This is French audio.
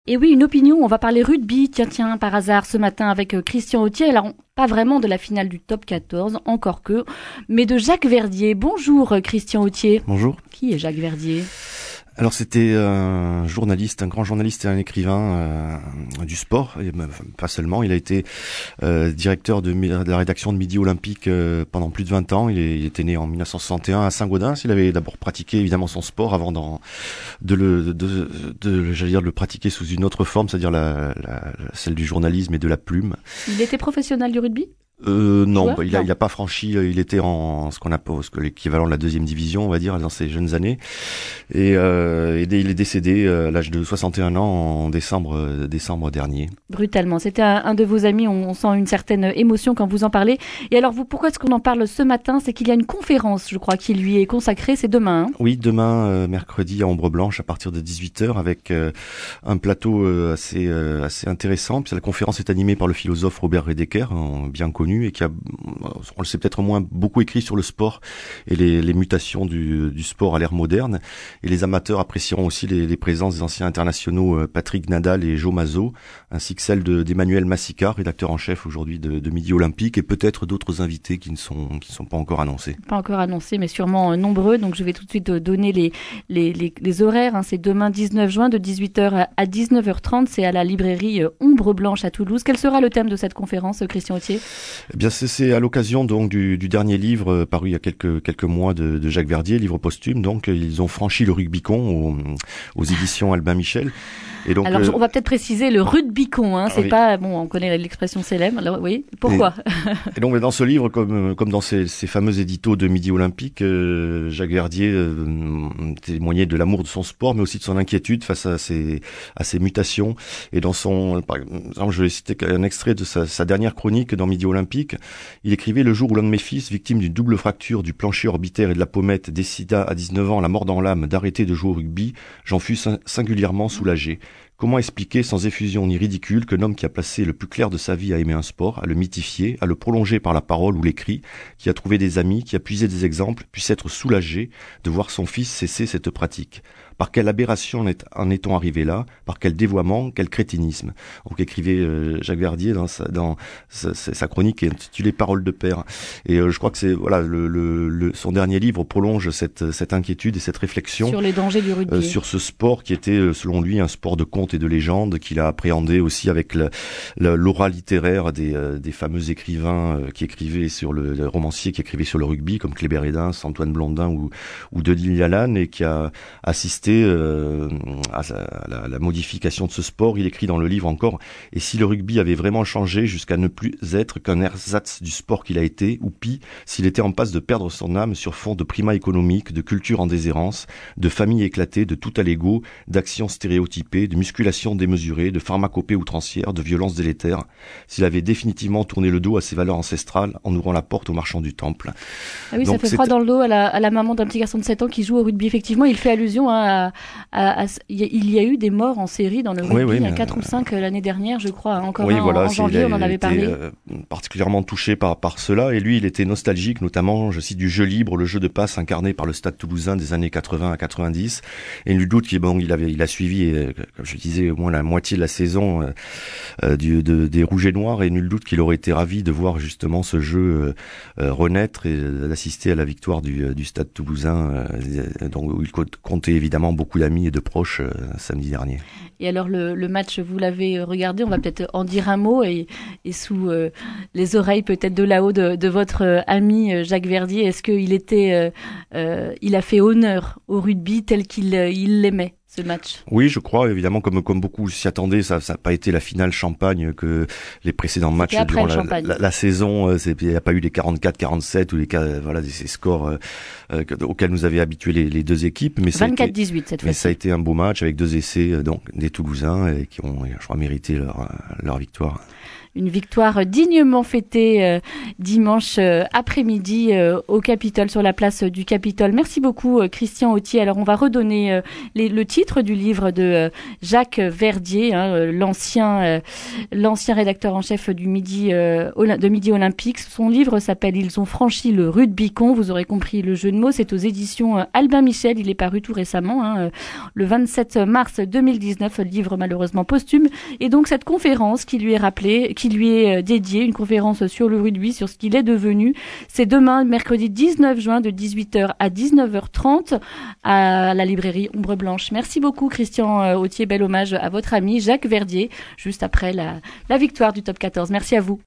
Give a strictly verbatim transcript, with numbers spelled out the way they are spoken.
Et oui, une opinion, on va parler rugby, tiens, tiens, par hasard, ce matin avec Christian Authier. Alors, on, pas vraiment de la finale du top quatorze, encore que, mais de Jacques Verdier. Bonjour Christian Authier. Bonjour. Qui est Jacques Verdier ? Alors c'était un journaliste, un grand journaliste et un écrivain euh, du sport, et pas seulement. Il a été euh, directeur de, de la rédaction de Midi Olympique euh, pendant plus de vingt ans. Il, est, il était né en dix-neuf cent soixante et un à Saint-Gaudens. Il avait d'abord pratiqué évidemment son sport avant d'en, de, le, de, de, de, j'allais dire, de le pratiquer sous une autre forme, c'est-à-dire la, la, celle du journalisme et de la plume. Il était professionnel du rugby ? Euh, non, bah, il a, non. il a pas franchi, il était en ce qu'on appelle ce que l'équivalent de la deuxième division, on va dire, dans ses jeunes années. Et, euh, et il est décédé à l'âge de soixante et un ans en décembre, euh, décembre dernier. Brutalement. C'était un, un de vos amis, on, on sent une certaine émotion quand vous en parlez. Et alors, vous, pourquoi est-ce qu'on en parle ce matin ? C'est qu'il y a une conférence, je crois, qui lui est consacrée, c'est demain. Hein oui, demain, euh, mercredi, à Ombre Blanche, à partir de dix-huit heures, avec euh, un plateau euh, assez, euh, assez intéressant. Puis la conférence est animée par le philosophe Robert Redeker, hein, bien connu, et qui a, on le sait peut-être moins, beaucoup écrit sur le sport et les, les mutations du, du sport à l'ère moderne. Et les amateurs apprécieront aussi les, les présences des anciens internationaux Patrick Nadal et Joe Mazzo, ainsi que celle de, d'Emmanuel Massica, rédacteur en chef aujourd'hui de, de Midi Olympique, et peut-être d'autres invités qui ne sont, qui ne sont pas encore annoncés. Pas encore annoncés, mais sûrement nombreux. Donc je vais tout de suite donner les, les, les, les horaires. Hein. C'est demain dix-neuf juin de dix-huit heures à dix-neuf heures trente. C'est à la librairie Ombre Blanche à Toulouse. Quel sera le thème de cette conférence, Christian Authier ? Eh bien, c'est, c'est à l'occasion donc du, du dernier livre euh, paru il y a quelques quelques mois de, de Jacques Verdier, livre posthume. Donc, ils ont franchi le Rubicon aux, aux éditions Albin Michel. Et donc, alors, euh, on va peut-être préciser le Rubicon, hein, c'est oui. pas, bon, on connaît l'expression célèbre, alors, oui, pourquoi ? Et, et donc, dans ce livre, comme, comme dans ces, ces fameux éditos de Midi Olympique, euh, Jacques Verdier euh, témoignait de l'amour de son sport, mais aussi de son inquiétude face à ces, à ces mutations. Et dans son, par exemple, je vais citer un extrait de sa, sa dernière chronique dans Midi Olympique. Il écrivait: le jour où l'un de mes fils, victime d'une double fracture du plancher orbitaire et de la pommette, décida à dix-neuf ans, la mort dans l'âme, d'arrêter de jouer au rugby, j'en fus singulièrement soulagé. Comment expliquer sans effusion ni ridicule qu'un homme qui a placé le plus clair de sa vie à aimer un sport, à le mythifier, à le prolonger par la parole ou l'écrit, qui a trouvé des amis, qui a puisé des exemples, puisse être soulagé de voir son fils cesser cette pratique ? Par quelle aberration en est-on arrivé là ? Par quel dévoiement, quel crétinisme ? Donc écrivait euh, Jacques Verdier dans sa, dans sa, sa chronique intitulée Paroles de père. Et euh, je crois que c'est voilà le, le, le son dernier livre prolonge cette cette inquiétude et cette réflexion sur les dangers du rugby, euh, sur ce sport qui était selon lui un sport de conte et de légende, qu'il a appréhendé aussi avec le, le, l'aura littéraire des euh, des fameux écrivains euh, qui écrivaient sur le, le romancier qui écrivaient sur le rugby comme Kléber Hédin, Antoine Blondin ou ou Denis Lalanne, et qui a assisté Euh, à la, la modification de ce sport. Il écrit dans le livre encore: et si le rugby avait vraiment changé jusqu'à ne plus être qu'un ersatz du sport qu'il a été, ou pis, s'il était en passe de perdre son âme sur fond de primat économique, de culture en déshérence, de famille éclatée, de tout à l'ego, d'actions stéréotypées, de musculation démesurée, de pharmacopée outrancière, de violence délétère, s'il avait définitivement tourné le dos à ses valeurs ancestrales en ouvrant la porte aux marchands du temple. Ah oui, donc, ça fait c'est... froid dans le dos à la, à la maman d'un petit garçon de sept ans qui joue au rugby. Effectivement, il fait allusion à À, à, à, il y a eu des morts en série dans le rugby, oui, oui, il y a quatre ou cinq l'année dernière, je crois, encore oui, un voilà, en, en janvier, il a, on en avait été, parlé. Euh, particulièrement touché par par cela, et lui, il était nostalgique, notamment, je cite, du jeu libre, le jeu de passe incarné par le Stade Toulousain des années quatre-vingts à quatre-vingt-dix. Et nul doute qu'il bon, il avait, il a suivi, euh, comme je disais, au moins la moitié de la saison euh, euh, du, de, des Rouges et Noirs, et nul doute qu'il aurait été ravi de voir justement ce jeu euh, euh, renaître et d'assister à la victoire du, du Stade Toulousain, euh, donc où il comptait évidemment beaucoup d'amis et de proches euh, samedi dernier. Et alors le, le match, vous l'avez regardé, on va peut-être en dire un mot, et, et sous euh, les oreilles peut-être de là-haut de, de votre euh, ami euh, Jacques Verdier, est-ce qu'il était, euh, euh, il a fait honneur au rugby tel qu'il euh, il l'aimait, ce match? Oui, je crois, évidemment, comme comme beaucoup s'y attendaient, ça ça n'a pas été la finale champagne que les précédents matchs durant la, la, la saison. Euh, c'est, il n'y a pas eu les quarante-quatre quarante-sept ou les voilà ces scores euh, euh, auxquels nous avaient habitués les, les deux équipes. Mais vingt-quatre dix-huit cette fois-ci. Mais ça a été un beau match avec deux essais euh, donc des Toulousains et qui ont, je crois, mérité leur leur victoire. Une victoire dignement fêtée euh, dimanche euh, après-midi euh, au Capitole, sur la place du Capitole. Merci beaucoup euh, Christian Authier. Alors on va redonner euh, les, le titre titre du livre de euh, Jacques Verdier, hein, l'ancien, euh, l'ancien rédacteur en chef du Midi, euh, de Midi Olympique. Son livre s'appelle « Ils ont franchi le Rubicon ». Vous aurez compris le jeu de mots. C'est aux éditions euh, Albin Michel. Il est paru tout récemment, hein, euh, le vingt-sept mars deux mille dix-neuf, livre malheureusement posthume. Et donc cette conférence qui lui est rappelée, qui lui est euh, dédiée, une conférence sur le rugby, sur ce qu'il est devenu, c'est demain, mercredi dix-neuf juin, de dix-huit heures à dix-neuf heures trente à la librairie Ombre Blanche. Merci beaucoup Christian Authier, bel hommage à votre ami Jacques Verdier, juste après la, la victoire du top quatorze. Merci à vous.